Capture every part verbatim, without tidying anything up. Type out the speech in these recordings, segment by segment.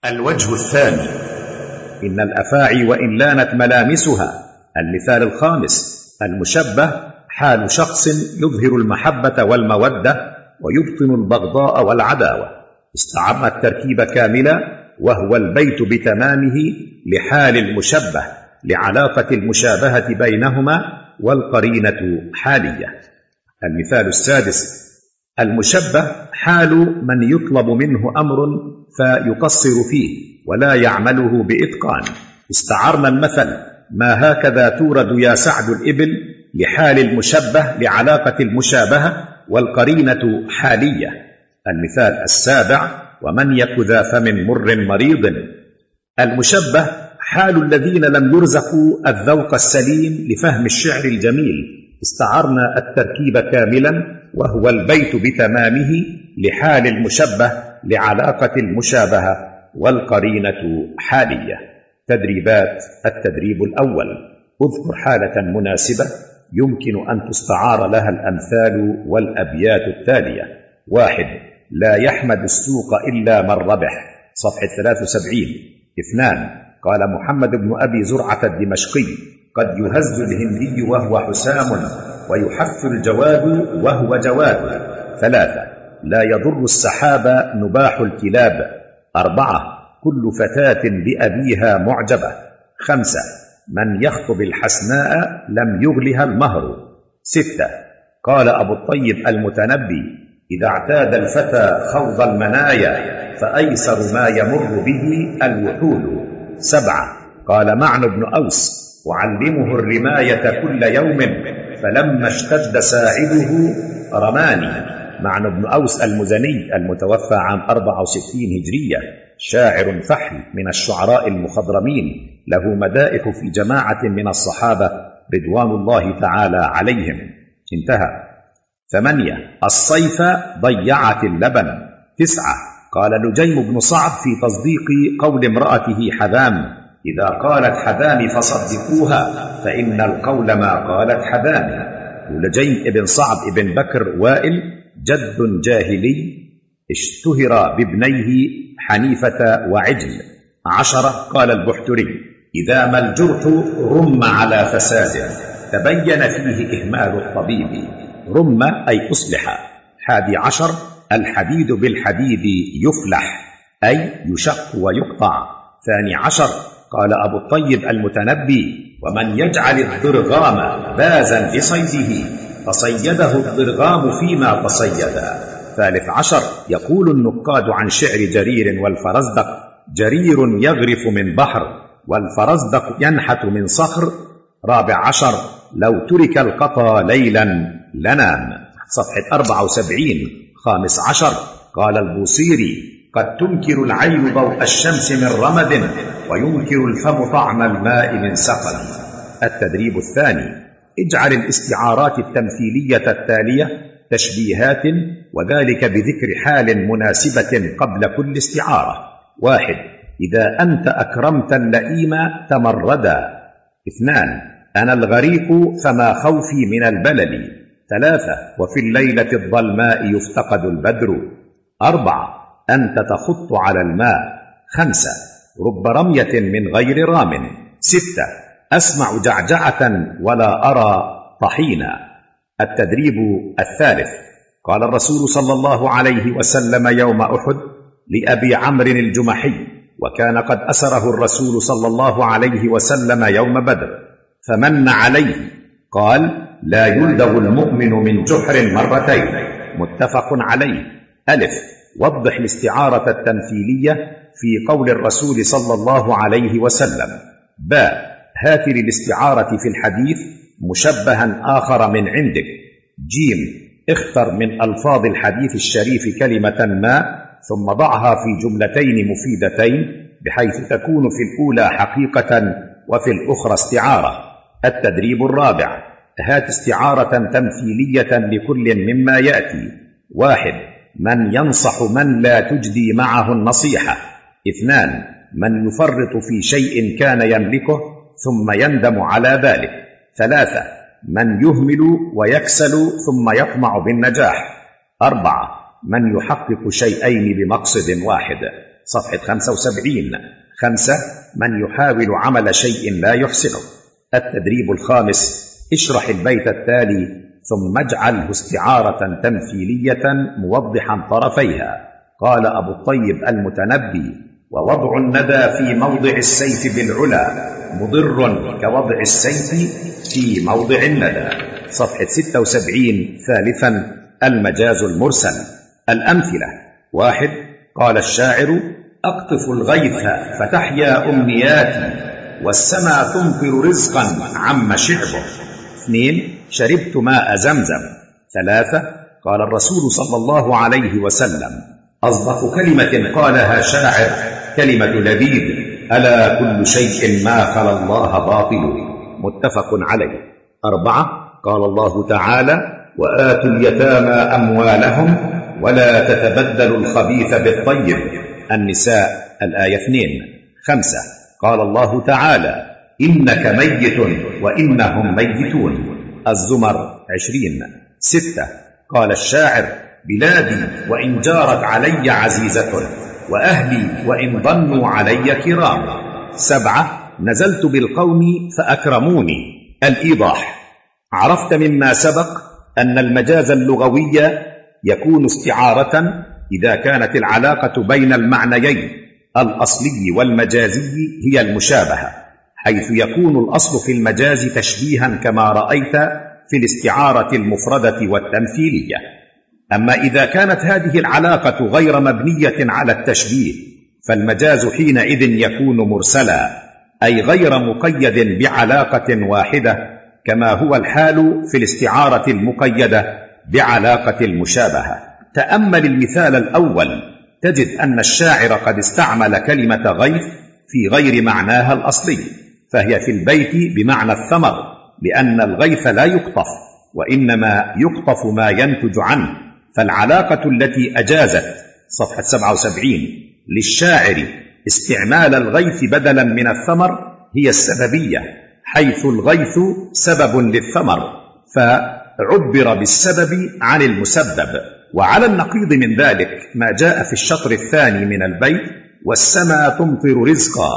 الوجه الثاني: إن الأفاعي وإن لانت ملامسها. المثال الخامس: المشبه حال شخص يظهر المحبة والمودة ويبطن البغضاء والعداوة. استعرنا التركيب كاملا، وهو البيت بتمامه لحال المشبه لعلاقة المشابهة بينهما، والقرينة حالية. المثال السادس: المشبه حال من يطلب منه أمر فيقصر فيه ولا يعمله بإتقان. استعرنا المثل: ما هكذا تورد يا سعد الإبل، لحال المشبه لعلاقة المشابهة، والقرينة حالية. المثال السابع: ومن يك ذا فم مر مريض. المشبه حال الذين لم يرزقوا الذوق السليم لفهم الشعر الجميل. استعرنا التركيب كاملا، وهو البيت بتمامه لحال المشبه لعلاقة المشابهة، والقرينة حالية. تدريبات. التدريب الأول: اذكر حالة مناسبة يمكن أن تستعار لها الأمثال والأبيات التالية. واحد: لا يحمد السوق إلا من ربح، صفحة ثلاثة وسبعين. اثنان: قال محمد بن أبي زرعة الدمشقي: قد يهز الهندي وهو حسام، ويحف الجواد وهو جواد. ثلاثة: لا يضر السحاب نباح الكلاب. أربعة: كل فتاة بأبيها معجبة. خمسة: من يخطب الحسناء لم يغلها المهر. ستة: قال أبو الطيب المتنبي: إذا اعتاد الفتى خوض المنايا فأيسر ما يمر به الوحول. سبعة: قال معن بن أوس: أعلمه الرماية كل يوم، فلما اشتد ساعده رماني. معن بن أوس المزني المتوفى عام أربعة وستين هجرية، شاعر فحل من الشعراء المخضرمين، له مدائح في جماعة من الصحابة رضوان الله تعالى عليهم. انتهى. ثمانية: الصيف ضيعت اللبن. تسعة: قال لجيم بن صعب في تصديق قول امرأته حذام: إذا قالت حذام فصدقوها، فإن القول ما قالت حذام. لجيم بن صعب بن بكر وائل جد جاهلي، اشتهر بابنيه حنيفة وعجل. عشرة: قال البحتري: إذا ما الجرح رم على فساد، تبين فيه إهمال الطبيب. رم أي أصلح. حادي عشر: الحديد بالحديد يفلح، أي يشق ويقطع. ثاني عشر: قال أبو الطيب المتنبي: ومن يجعل الضرغام بازا لصيده، فصيده الضرغام فيما تصيدا. ثالث عشر: يقول النقاد عن شعر جرير والفرزدق: جرير يغرف من بحر، والفرزدق ينحت من صخر. رابع عشر: لو ترك القطا ليلا لنام، صفحة أربعة وسبعين. خامس عشر: قال البوصيري: قد تنكر العين ضوء الشمس من رمد، وينكر الفم طعم الماء من سقم. التدريب الثاني: اجعل الاستعارات التمثيلية التالية تشبيهات، وذلك بذكر حال مناسبة قبل كل استعارة. واحد: إذا أنت أكرمت اللئيم تمردا. اثنان: أنا الغريق فما خوفي من البلل. ثلاثة: وفي الليلة الظلماء يفتقد البدر. أربعة: أنت تخط على الماء. خمسة: رب رمية من غير رام. ستة: أسمع جعجعة ولا أرى طحينا. التدريب الثالث: قال الرسول صلى الله عليه وسلم يوم أحد لأبي عمرو الجمحي، وكان قد أسره الرسول صلى الله عليه وسلم يوم بدر، فمن عليه قال: لا يلدغ المؤمن من جحر مرتين. متفق عليه. ألف: وضح الاستعارة التمثيلية في قول الرسول صلى الله عليه وسلم. باء: هات للاستعارة في الحديث مشبها آخر من عندك. جيم: اختر من ألفاظ الحديث الشريف كلمة ما، ثم ضعها في جملتين مفيدتين، بحيث تكون في الأولى حقيقة وفي الأخرى استعارة. التدريب الرابع: هات استعارة تمثيلية لكل مما يأتي. واحد: من ينصح من لا تجدي معه النصيحة. اثنان: من يفرط في شيء كان يملكه ثم يندم على ذلك. ثلاثة: من يهمل ويكسل ثم يطمع بالنجاح. أربعة: من يحقق شيئين بمقصد واحد. صفحة خمسة وسبعين. خمسة، من يحاول عمل شيء لا يحسنه. التدريب الخامس، اشرح البيت التالي ثم اجعله استعارة تمثيلية موضحا طرفيها. قال أبو الطيب المتنبي: ووضع الندى في موضع السيف بالعلا مضر كوضع السيف في موضع الندى. صفحة ستة وسبعين. ثالثا، المجاز المرسل. الأمثلة: واحد، قال الشاعر: أقطف الغيث فتحيا أمنياتي والسما تمطر رزقا عم شعبه. اثنين، شربت ماء زمزم. ثلاثة، قال الرسول صلى الله عليه وسلم: أصدق كلمة قالها شاعر كلمة لبيد: ألا كل شيء ما خلا الله باطل. متفق عليه. أربعة، قال الله تعالى: وآتوا اليتامى أموالهم ولا تتبدلوا الخبيث بالطيب. النساء الآية اثنين. خمسة، قال الله تعالى: إنك ميت وإنهم ميتون. الزمر عشرين. ستة، قال الشاعر: بلادي وإن جارت علي عزيزة وأهلي وإن ظنوا علي كرام. سبعة، نزلت بالقوم فأكرموني. الإيضاح: عرفت مما سبق أن المجاز اللغوي يكون استعارة إذا كانت العلاقة بين المعنيين الأصلي والمجازي هي المشابهة، حيث يكون الأصل في المجاز تشبيها كما رأيت في الاستعارة المفردة والتمثيلية. أما إذا كانت هذه العلاقة غير مبنية على التشبيه فالمجاز حينئذ يكون مرسلا، أي غير مقيد بعلاقة واحدة، كما هو الحال في الاستعارة المقيدة بعلاقة المشابهة. تأمل المثال الأول تجد أن الشاعر قد استعمل كلمة غيث في غير معناها الأصلي، فهي في البيت بمعنى الثمر، لأن الغيث لا يقطف وإنما يقطف ما ينتج عنه. فالعلاقة التي أجازت صفحة سبعة وسبعين للشاعر استعمال الغيث بدلا من الثمر هي السببية، حيث الغيث سبب للثمر فعبر بالسبب عن المسبب. وعلى النقيض من ذلك ما جاء في الشطر الثاني من البيت: والسماء تمطر رزقا،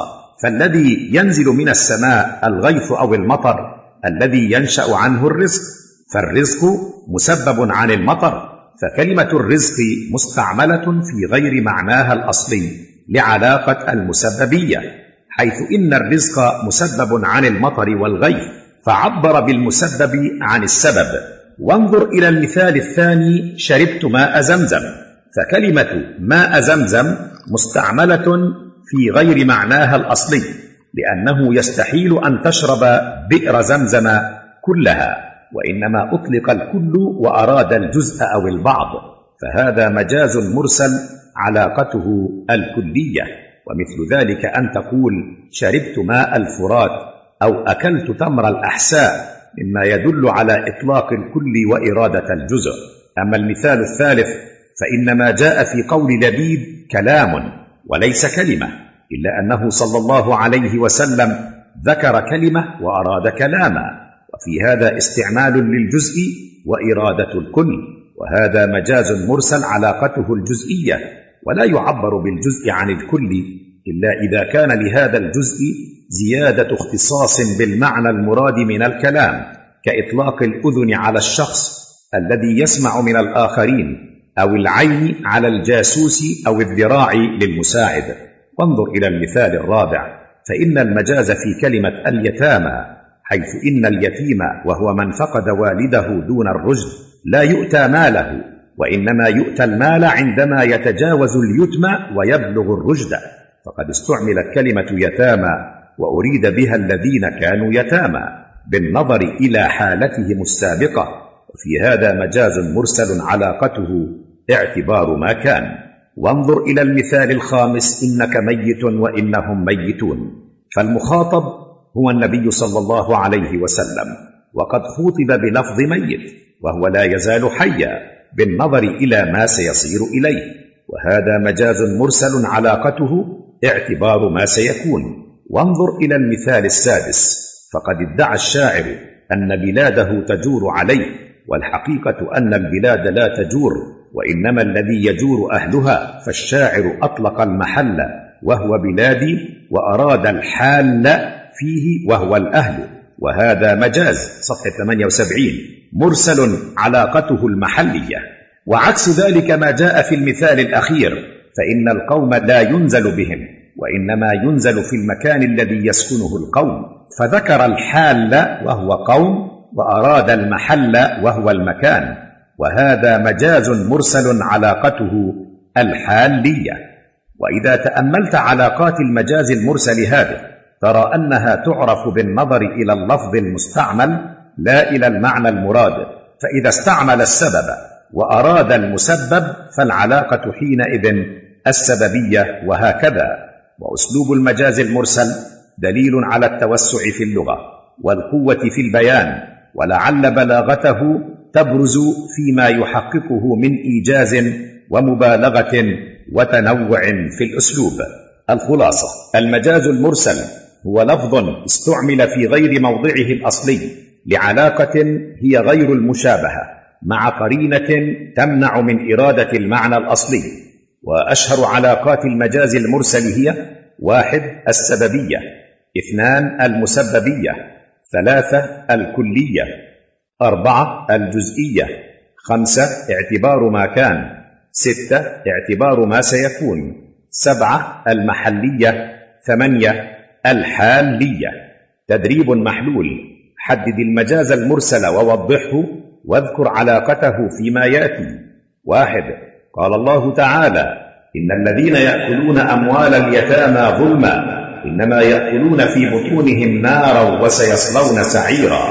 فالذي ينزل من السماء الغيث أو المطر الذي ينشأ عنه الرزق، فالرزق مسبب عن المطر، فكلمة الرزق مستعملة في غير معناها الأصلي لعلاقة المسببية، حيث إن الرزق مسبب عن المطر والغيث فعبر بالمسبب عن السبب. وانظر إلى المثال الثاني: شربت ماء زمزم، فكلمة ماء زمزم مستعملة في غير معناها الأصلي، لأنه يستحيل أن تشرب بئر زمزم كلها، وإنما أطلق الكل وأراد الجزء أو البعض، فهذا مجاز مرسل علاقته الكلية. ومثل ذلك أن تقول: شربت ماء الفرات أو أكلت تمر الأحساء، مما يدل على إطلاق الكل وإرادة الجزء. أما المثال الثالث فإنما جاء في قول لبيد كلام وليس كلمة، إلا أنه صلى الله عليه وسلم ذكر كلمة وأراد كلاما، وفي هذا استعمال للجزء وإرادة الكل، وهذا مجاز مرسل علاقته الجزئية، ولا يعبر بالجزء عن الكل إلا إذا كان لهذا الجزء زيادة اختصاص بالمعنى المراد من الكلام، كإطلاق الأذن على الشخص الذي يسمع من الآخرين، أو العين على الجاسوس، أو الذراع للمساعد. وانظر إلى المثال الرابع: فإن المجاز في كلمة اليتامى، حيث إن اليتيم وهو من فقد والده دون الرشد لا يؤتى ماله، وإنما يؤتى المال عندما يتجاوز اليتم ويبلغ الرشد، فقد استعملت كلمة يتامى وأريد بها الذين كانوا يتامى بالنظر إلى حالتهم السابقة، وفي هذا مجاز مرسل علاقته اعتبار ما كان. وانظر إلى المثال الخامس: إنك ميت وإنهم ميتون، فالمخاطب هو النبي صلى الله عليه وسلم، وقد خوطب بلفظ ميت وهو لا يزال حيا بالنظر إلى ما سيصير إليه، وهذا مجاز مرسل علاقته اعتبار ما سيكون. وانظر إلى المثال السادس: فقد ادعى الشاعر أن بلاده تجور عليه، والحقيقة أن البلاد لا تجور، وإنما الذي يجور أهلها، فالشاعر أطلق المحل وهو بلادي، وأراد الحال فيه وهو الأهل، وهذا مجاز. صفحة ثمانية وسبعين. مرسل علاقته المحلية. وعكس ذلك ما جاء في المثال الأخير، فإن القوم لا ينزل بهم، وإنما ينزل في المكان الذي يسكنه القوم، فذكر الحال وهو قوم، وأراد المحل وهو المكان، وهذا مجاز مرسل علاقته الحالية. وإذا تأملت علاقات المجاز المرسل هذه، ترى أنها تعرف بالنظر إلى اللفظ المستعمل لا إلى المعنى المراد، فإذا استعمل السبب وأراد المسبب فالعلاقة حينئذ السببية، وهكذا. وأسلوب المجاز المرسل دليل على التوسع في اللغة والقوة في البيان، ولعل بلاغته تبرز فيما يحققه من إيجاز ومبالغة وتنوع في الأسلوب. الخلاصة: المجاز المرسل هو لفظ استعمل في غير موضعه الأصلي لعلاقة هي غير المشابهة، مع قرينة تمنع من إرادة المعنى الأصلي. وأشهر علاقات المجاز المرسل هي: واحد السببية، اثنان المسببية، ثلاثة الكلية، أربعة الجزئية، خمسة اعتبار ما كان، ستة اعتبار ما سيكون، سبعة المحلية، ثمانية الحالية. تدريب محلول: حدد المجاز المرسل ووضحه، واذكر علاقته فيما يأتي. واحد. قال الله تعالى: إن الذين يأكلون أموال اليتامى ظلما إنما يأكلون في بطونهم نارا وسيصلون سعيرا.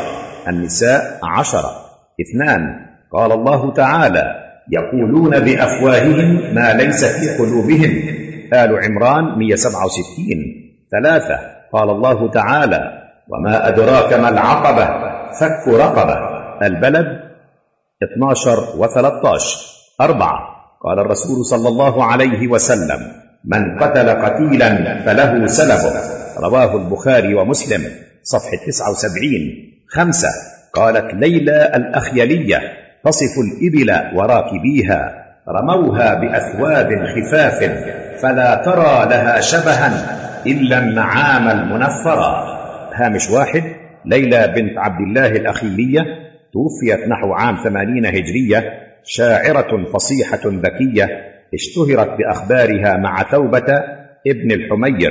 النساء عشرة. اثنان. قال الله تعالى: يقولون بأفواههم ما ليس في قلوبهم. آل عمران مئة وسبعة وستين. ثلاثة. قال الله تعالى: وما أدراك ما العقبة فك رقبة. البلد اثني عشر وثلاثة عشر. أربعة. قال الرسول صلى الله عليه وسلم: من قتل قتيلا فله سلبه. رواه البخاري ومسلم. صفحة تسعة وسبعين. خمسة. قالت ليلى الأخيلية: تصف الإبل وراكبيها، رموها بأثواب خفاف فلا ترى لها شبها إلا النعام المنفرة. هامش واحد. ليلى بنت عبد الله الأخيلية توفيت نحو عام ثمانين هجرية، شاعرة فصيحة ذكية اشتهرت بأخبارها مع توبة ابن الحمير.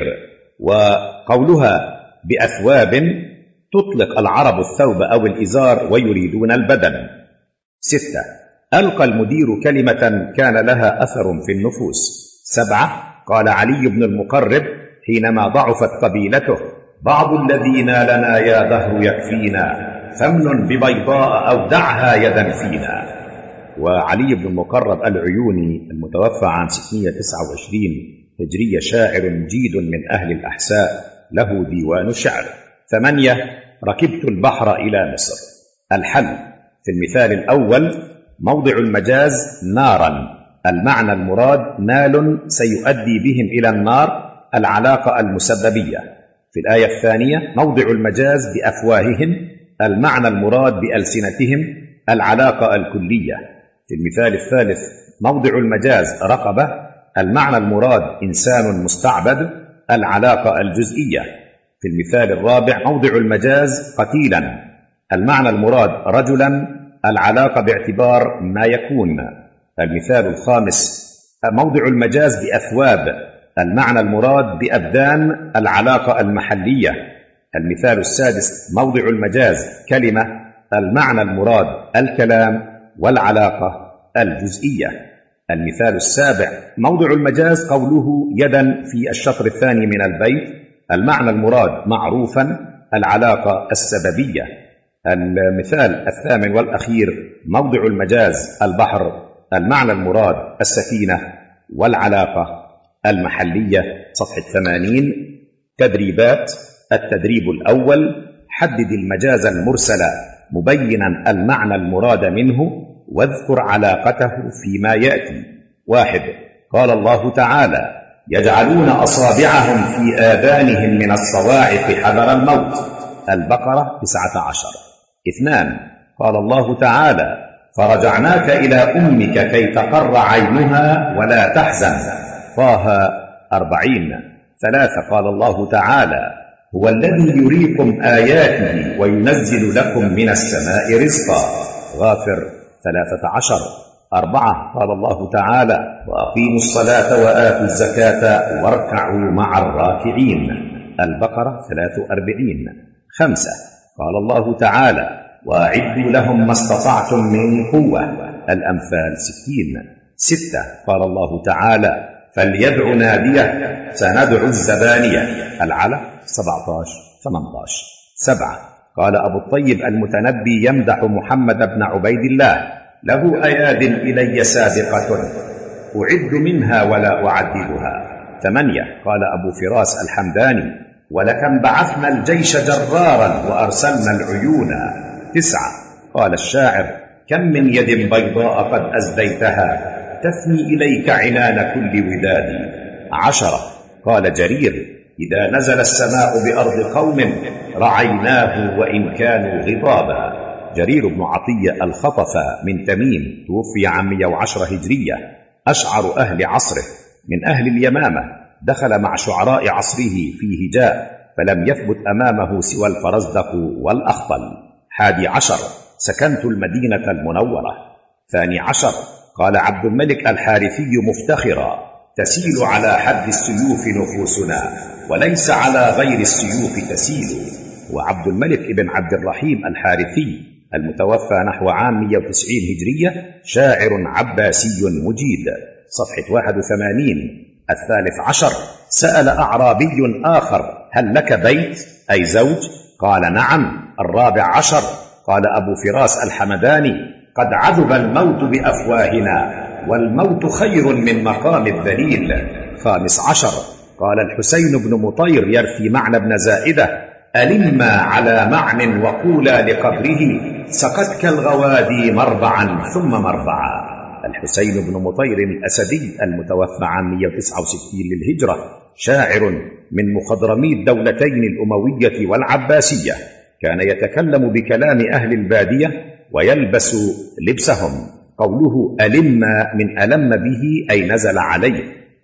وقولها بأثواب تطلق العرب الثوب أو الإزار ويريدون البدن. ستة. ألقى المدير كلمة كان لها أثر في النفوس. سبعة. قال علي بن المقرب حينما ضعفت قبيلته: بعض الذي نالنا يا دهر يكفينا، فمن ببيضاء أو دعها يدا فينا. وعلي بن المقرب العيوني المتوفى عام ستمئة وتسعة وعشرين هجرية، شاعر مجيد من أهل الأحساء، له ديوان شعر. ثمانية. ركبت البحر إلى مصر. الحل: في المثال الأول موضع المجاز نارا، المعنى المراد نال سيؤدي بهم إلى النار، العلاقة المسببية. في الآية الثانية موضع المجاز بأفواههم، المعنى المراد بألسنتهم، العلاقة الكلية. في المثال الثالث موضع المجاز رقبة، المعنى المراد إنسان مستعبد، العلاقة الجزئية. في المثال الرابع موضع المجاز قتيلا، المعنى المراد رجلا، العلاقة باعتبار ما يكون. المثال الخامس موضع المجاز بأثواب، المعنى المراد بأبدان، العلاقة المحلية. المثال السادس موضع المجاز كلمة، المعنى المراد الكلام، والعلاقة الجزئية. المثال السابع موضع المجاز قوله يدا في الشطر الثاني من البيت، المعنى المراد معروفا، العلاقة السببية. المثال الثامن والأخير موضع المجاز البحر، المعنى المراد السفينة، والعلاقة المحلية. صفحة ثمانين. تدريبات. التدريب الأول: حدد المجاز المرسل مبينا المعنى المراد منه، واذكر علاقته فيما يأتي. واحد. قال الله تعالى: يجعلون أصابعهم في آذانهم من الصواعق حذر الموت. البقرة تسعة عشر. اثنان. قال الله تعالى: فرجعناك إلى أمك كي تقر عينها ولا تحزن. طه أربعين. ثلاثة. قال الله تعالى: هو الذي يريكم آياته وينزل لكم من السماء رزقا. غافر ثلاثة عشر. أربعة. قال الله تعالى: وأقيموا الصلاة وآتوا الزكاة واركعوا مع الراكعين. البقرة ثلاث وأربعين. خمسة. قال الله تعالى: وأعدوا لهم ما استطعتم من قوة. الأنفال ستين. ستة. قال الله تعالى: فليدع ناديه سندع الزبانية. العلق سبعة عشر ثمانية عشر. سبعة. قال أبو الطيب المتنبي يمدح محمد بن عبيد الله: له أياد إلي سابقة أعد منها ولا أعددها. ثمانية. قال أبو فراس الحمداني: ولكم بعثنا الجيش جرارا وأرسلنا العيون. تسعة. قال الشاعر: كم من يد بيضاء قد أزديتها تثني إليك عنان كل وداد. عشرة. قال جرير: إذا نزل السماء بأرض قوم رعيناه وإن كانوا غضابا. جرير بن عطية الخطف من تميم توفي عام مئة وعشرة هجرية، أشعر أهل عصره من أهل اليمامة، دخل مع شعراء عصره في هجاء فلم يثبت أمامه سوى الفرزدق والأخطل. حادي عشر. سكنت المدينة المنورة. ثاني عشر. قال عبد الملك الحارثي مفتخرا: تسيل على حد السيوف نفوسنا وليس على غير السيوف تسيل. وعبد الملك ابن عبد الرحيم الحارثي المتوفى نحو عام مئة وتسعين هجرية شاعر عباسي مجيد. صفحة واحد وثمانين. الثالث عشر. سأل أعرابي آخر: هل لك بيت أي زوج؟ قال: نعم. الرابع عشر. قال أبو فراس الحمداني: قد عذب الموت بأفواهنا والموت خير من مقام الذليل. خامس عشر. قال الحسين بن مطير يرثي معنى بن زائدة: ألما على معن وقولا لقبره سقتك الغوادي مربعا ثم مربعا. الحسين بن مطير الأسدي المتوفى عام مئة وتسعة وستين للهجرة شاعر من مخضرمي الدولتين الأموية والعباسية، كان يتكلم بكلام أهل البادية ويلبس لبسهم. قوله ألم من ألم به أي نزل عليه،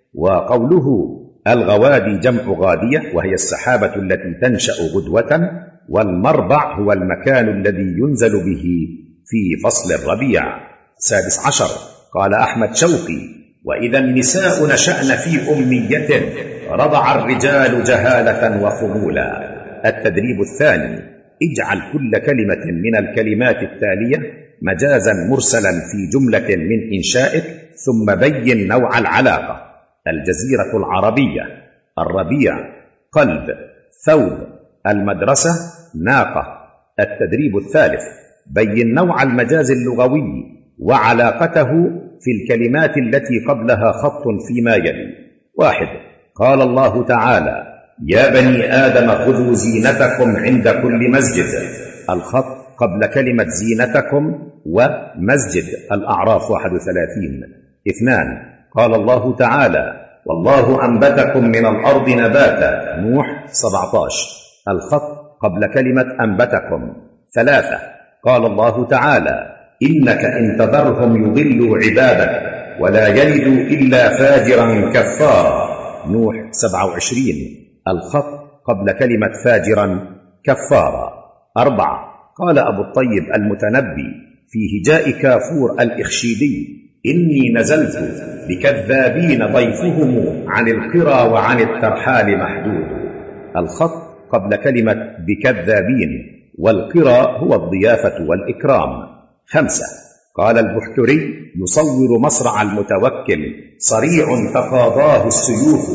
وقوله الغوادي جمع غادية وهي السحابة التي تنشأ غدوة، والمربع هو المكان الذي ينزل به في فصل الربيع. سادس عشر. قال أحمد شوقي: وإذا النساء نشأن في أمية رضع الرجال جهالة وخمولا. التدريب الثاني: اجعل كل كلمة من الكلمات التالية مجازا مرسلا في جملة من إنشائك ثم بين نوع العلاقة. الجزيرة العربية، الربيع، قلب، ثوب، المدرسة، ناقة. التدريب الثالث: بين نوع المجاز اللغوي وعلاقته في الكلمات التي قبلها خط فيما يلي. واحد. قال الله تعالى: يا بني آدم خذوا زينتكم عند كل مسجد. الخط قبل كلمة زينتكم ومسجد. الأعراف واحد وثلاثين. اثنان. قال الله تعالى: والله أنبتكم من الأرض نباتا. نوح سبعة عشر. الخط قبل كلمة أنبتكم. ثلاثة. قال الله تعالى: إنك إن تذرهم يضلوا عبادك ولا يلدوا إلا فاجرا كفارا. نوح سبعة وعشرين. الخط قبل كلمة فاجرا كفارا. أربعة. قال أبو الطيب المتنبي في هجاء كافور الإخشيدي: إني نزلت بكذابين ضيفهم عن القرى وعن الترحال محدود. الخط قبل كلمة بكذابين، والقرى هو الضيافة والإكرام. خمسة. قال البحتري يصور مصرع المتوكل: صريع تقاضاه السيوف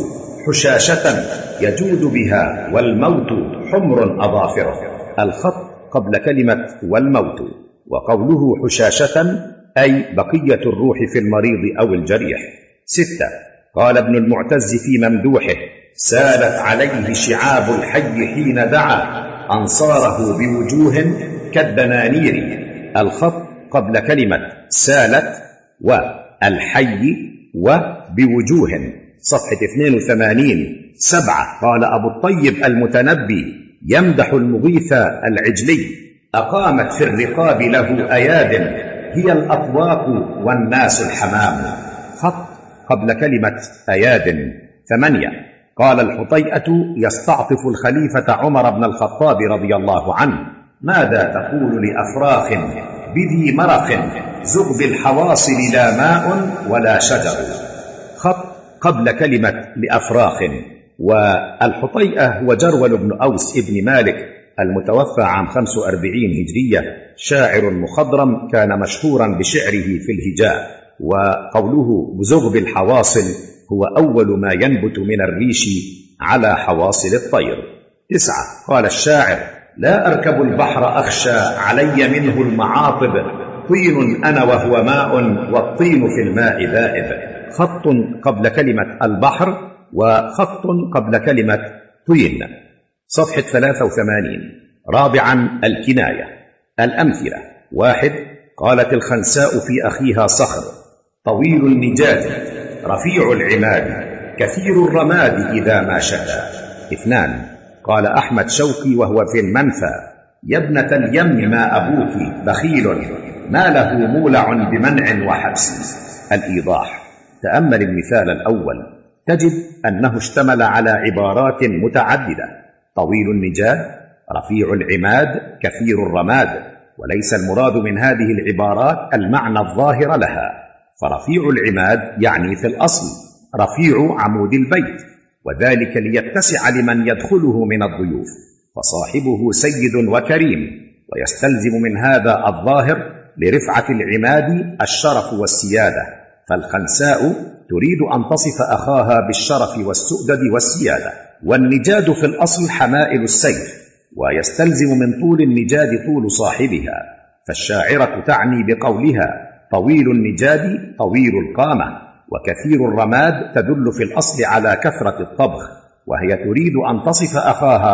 حشاشة يجود بها والموت حمر أظافره. الخط قبل كلمة والموت، وقوله حشاشة أي بقية الروح في المريض أو الجريح. ستة. قال ابن المعتز في ممدوحه: سالت عليه شعاب الحي حين دعا أنصاره بوجوه كالدنانير. الخط قبل كلمة سالت والحي وبوجوه. صفحة اثنين وثمانين. سبعة. قال أبو الطيب المتنبي يمدح المغيث العجلي: أقامت في الرقاب له أياد هي الأطواق والناس الحمام. خط قبل كلمة أياد. ثمانية. قال الحطيئة يستعطف الخليفة عمر بن الخطاب رضي الله عنه: ماذا تقول لأفراخ بذي مرخ زغب الحواصل لا ماء ولا شجر. خط قبل كلمة لأفراخ. والحطيئة هو جرول بن أوس ابن مالك المتوفى عام خمس وأربعين هجرية، شاعر مخضرم كان مشهورا بشعره في الهجاء. وقوله بزغب الحواصل هو أول ما ينبت من الريش على حواصل الطير. تسعة. قال الشاعر: لا أركب البحر أخشى علي منه المعاطب، طين أنا وهو ماء والطين في الماء ذائب. خط قبل كلمة البحر وخط قبل كلمة طين. صفحة ثلاثة وثمانين. رابعا الكناية. الأمثلة: واحد. قالت الخنساء في أخيها صخر: طويل النجاد رفيع العماد كثير الرماد إذا ما شكا. اثنان. قال أحمد شوقي وهو في المنفى: يا ابنة اليم ما أبوك بخيل ما له مولع بمنع وحبس. الإيضاح: تأمل المثال الأول تجد أنه اشتمل على عبارات متعددة: طويل النجاد، رفيع العماد، كثير الرماد، وليس المراد من هذه العبارات المعنى الظاهر لها، فرفيع العماد يعني في الأصل رفيع عمود البيت، وذلك ليتسع لمن يدخله من الضيوف، فصاحبه سيد وكريم، ويستلزم من هذا الظاهر لرفعة العماد الشرف والسيادة، فالخنساء تريد أن تصف أخاها بالشرف والسؤدد والسيادة. والنجاد في الأصل حمائل السيف، ويستلزم من طول النجاد طول صاحبها، فالشاعرة تعني بقولها طويل النجاد طويل القامة، وكثير الرماد تدل في الأصل على كثرة الطبخ، وهي تريد أن تصف أخاها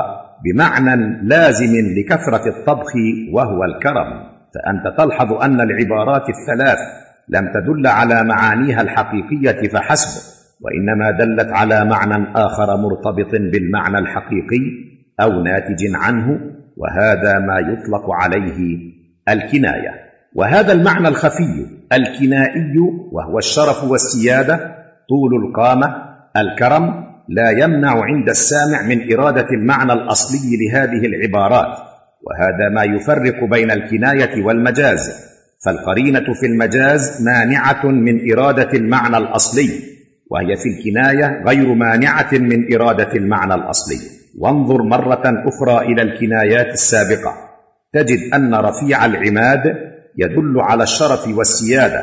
بمعنى لازم لكثرة الطبخ وهو الكرم. فأنت تلحظ أن العبارات الثلاث لم تدل على معانيها الحقيقية فحسب، وإنما دلت على معنى آخر مرتبط بالمعنى الحقيقي أو ناتج عنه، وهذا ما يطلق عليه الكناية. وهذا المعنى الخفي الكنائي وهو الشرف والسيادة، طول القامة، الكرم، لا يمنع عند السامع من إرادة المعنى الأصلي لهذه العبارات، وهذا ما يفرق بين الكناية والمجاز، فالقرينة في المجاز مانعة من إرادة المعنى الأصلي، وهي في الكناية غير مانعة من إرادة المعنى الأصلي. وانظر مرة أخرى إلى الكنايات السابقة تجد أن رفيع العماد يدل على الشرف والسيادة،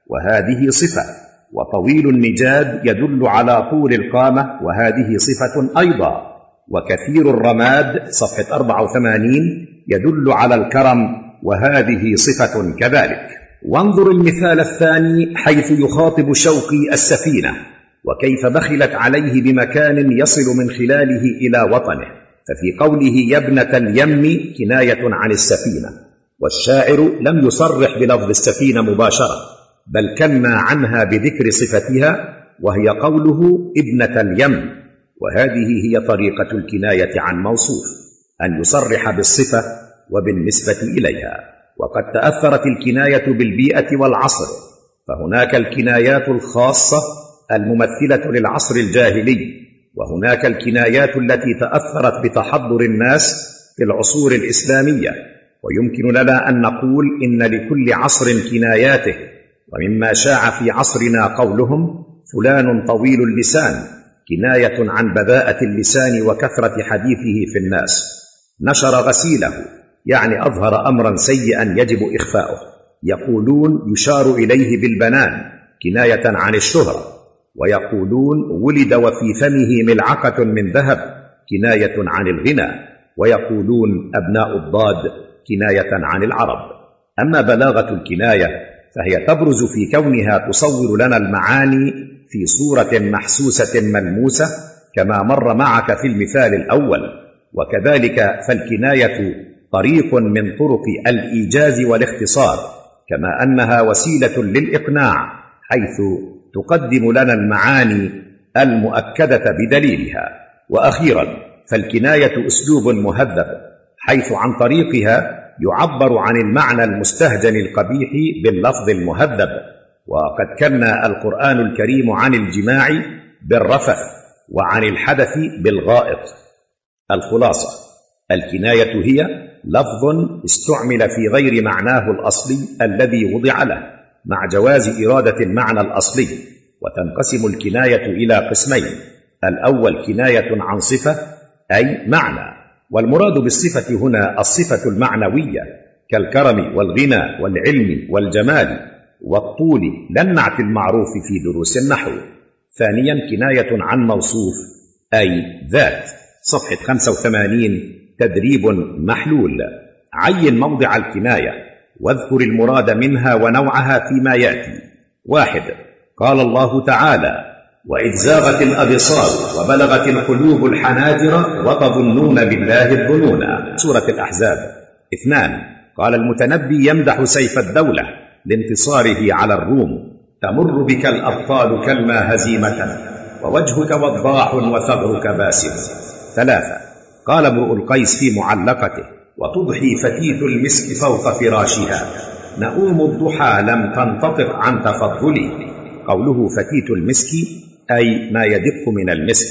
وهذه صفة، وطويل النجاد يدل على طول القامة، وهذه صفة أيضا، وكثير الرماد صفحة أربعة وثمانين يدل على الكرم، وهذه صفة كذلك. وانظر المثال الثاني حيث يخاطب شوقي السفينة، وكيف بخلت عليه بمكان يصل من خلاله إلى وطنه، ففي قوله يا ابنة اليم كناية عن السفينة، والشاعر لم يصرح بلفظ السفينة مباشرة، بل كنى عنها بذكر صفتها، وهي قوله ابنة اليم، وهذه هي طريقة الكناية عن موصوف، أن يصرح بالصفة وبالنسبة إليها. وقد تأثرت الكناية بالبيئة والعصر، فهناك الكنايات الخاصة الممثلة للعصر الجاهلي، وهناك الكنايات التي تأثرت بتحضر الناس في العصور الإسلامية، ويمكن لنا أن نقول إن لكل عصر كناياته، ومما شاع في عصرنا قولهم فلان طويل اللسان، كناية عن بذاءة اللسان وكثرة حديثه في الناس. نشر غسيله، يعني أظهر أمرا سيئا يجب إخفاؤه. يقولون يشار إليه بالبنان، كناية عن الشهرة. ويقولون ولد وفي فمه ملعقة من ذهب، كناية عن الغنى. ويقولون أبناء الضاد، كناية عن العرب. أما بلاغة الكناية فهي تبرز في كونها تصور لنا المعاني في صورة محسوسة ملموسة، كما مر معك في المثال الأول. وكذلك فالكناية طريق من طرق الإيجاز والاختصار، كما أنها وسيلة للإقناع، حيث تقدم لنا المعاني المؤكدة بدليلها. وأخيرا فالكناية أسلوب مهذب، حيث عن طريقها يعبر عن المعنى المستهجن القبيح باللفظ المهذب. وقد كنى القرآن الكريم عن الجماع بالرفث وعن الحدث بالغائط. الخلاصة: الكناية هي لفظ استعمل في غير معناه الأصلي الذي وضع له، مع جواز إرادة المعنى الأصلي. وتنقسم الكناية إلى قسمين: الأول كناية عن صفة أي معنى، والمراد بالصفة هنا الصفة المعنوية كالكرم والغنى والعلم والجمال والطول لا النعت المعروف في دروس النحو. ثانيا كناية عن موصوف أي ذات. صفحة خمسة وثمانين تدريب محلول. عين موضع الكناية واذكر المراد منها ونوعها فيما يأتي. واحد: قال الله تعالى: وإذ زاغت الأبصار وبلغت القلوب الحناجر وتظنون بالله الظنون، سورة الأحزاب. اثنان: قال المتنبي يمدح سيف الدولة لانتصاره على الروم: تمر بك الأبطال كالما هزيمة ووجهك وضاح وثغرك باسم. ثلاثة: قال امرؤ القيس في معلقته: وتضحي فتيت المسك فوق فراشها، نؤوم الضحى لم تنتطق عن تفضلي. قوله فتيت المسك أي ما يدق من المسك،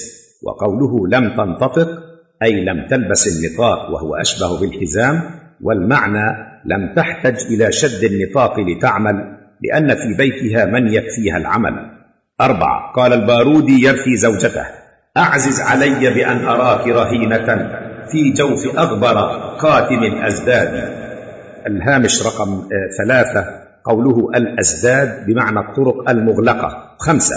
وقوله لم تنتطق أي لم تلبس النطاق وهو أشبه بالحزام، والمعنى لم تحتج إلى شد النطاق لتعمل لأن في بيتها من يكفيها العمل. أربعة: قال البارودي يرثي زوجته: أعزز علي بأن أراك رهينة في جوف أغبر قاتم الأزداد. الهامش رقم ثلاثة قوله الأزداد بمعنى الطرق المغلقة. خمسة: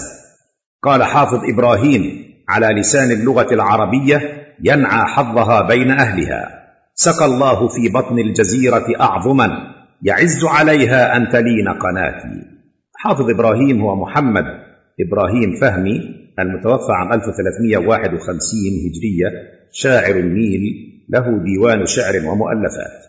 قال حافظ إبراهيم على لسان اللغة العربية: ينعى حظها بين أهلها. سقى الله في بطن الجزيرة أعظما يعز عليها أن تلين قناتي. حافظ إبراهيم هو محمد إبراهيم فهمي المتوفى عام ألف وثلاثمائة وواحد وخمسين هجرية، شاعر النيل، له ديوان شعر ومؤلفات.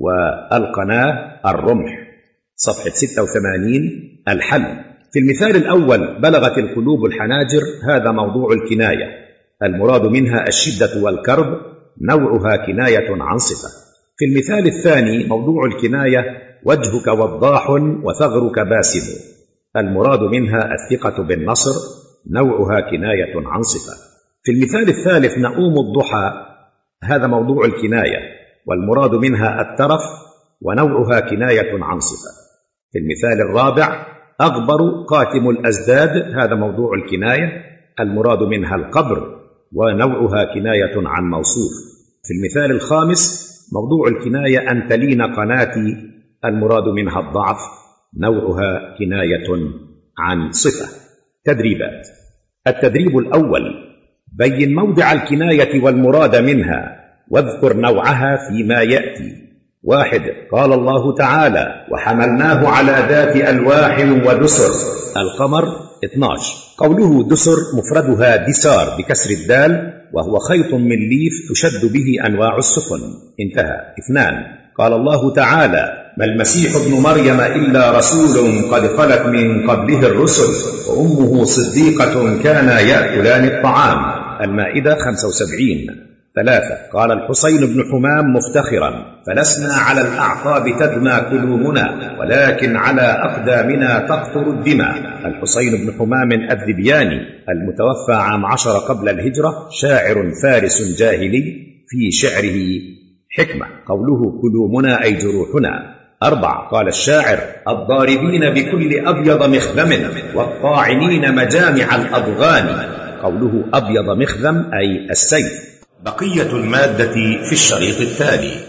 والقناة الرمح. صفحة ستة وثمانين الحل. في المثال الأول بلغت القلوب الحناجر، هذا موضوع الكناية، المراد منها الشدة والكرب، نوعها كناية عن صفة. في المثال الثاني موضوع الكناية وجهك وضاح وثغرك باسم، المراد منها الثقة بالنصر، نوعها كناية عن صفة. في المثال الثالث نؤوم الضحى، هذا موضوع الكناية والمراد منها الترف، ونوعها كناية عن صفة. في المثال الرابع أغبر قاتم الأزداد، هذا موضوع الكناية، المراد منها القبر، ونوعها كناية عن موصوف. في المثال الخامس موضوع الكناية أن تلين قناتي، المراد منها الضعف، نوعها كناية عن صفة. تدريبات. التدريب الأول: بين موضع الكناية والمراد منها واذكر نوعها فيما يأتي. واحد: قال الله تعالى: وحملناه على ذات ألواح ودسر، القمر. اثني عشر. قوله دسر مفردها دسار بكسر الدال، وهو خيط من ليف تشد به أنواع السفن. انتهى. اثنان: قال الله تعالى: ما المسيح ابن مريم إلا رسول قد خلت من قبله الرسل وأمه صديقة كانا يأكلان الطعام. المائدة خمسة وسبعين. ثلاثة: قال الحسين بن حمام مفتخرا: فلسنا على الأعقاب تدمى قلوبنا ولكن على أقدامنا تقطر الدماء. الحسين بن حمام الذبياني المتوفى عام عشر قبل الهجرة، شاعر فارس جاهلي، في شعره حكمة. قوله قلوبنا أي جروحنا. أربعة: قال الشاعر: الضاربين بكل أبيض مخذم والطاعنين مجامع الأضغان. قوله أبيض مخذم أي السيف. بقية المادة في الشريط التالي.